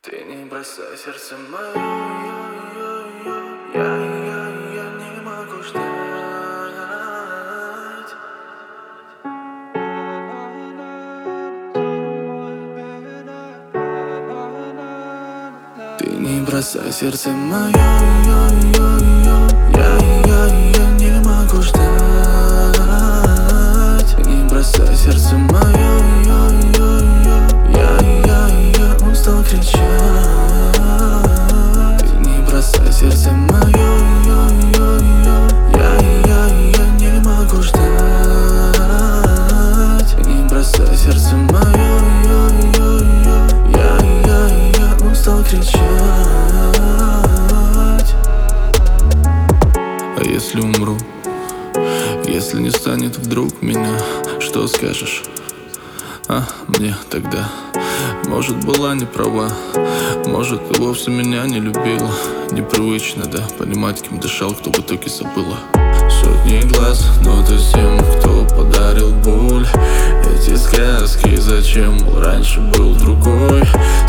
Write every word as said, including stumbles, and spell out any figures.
Ты не бросай сердце мое, я, я, я не могу ждать. Ты не бросай сердце мое, я, я, я не могу ждать. Не бросай сердце мое, я, я, я устал кричать. Ты не бросай сердце мое, я, я, я не могу ждать. Не бросай сердце мое, я, я, я устал кричать. А если умру, если не станет вдруг меня, что скажешь? А мне тогда, может, была не права, может, и вовсе меня не любила. Непривычно, да, понимать, кем дышал, кто в итоге забыла. Сотни глаз, но ты тем, кто подарил боль. Эти сказки зачем, раньше был другой.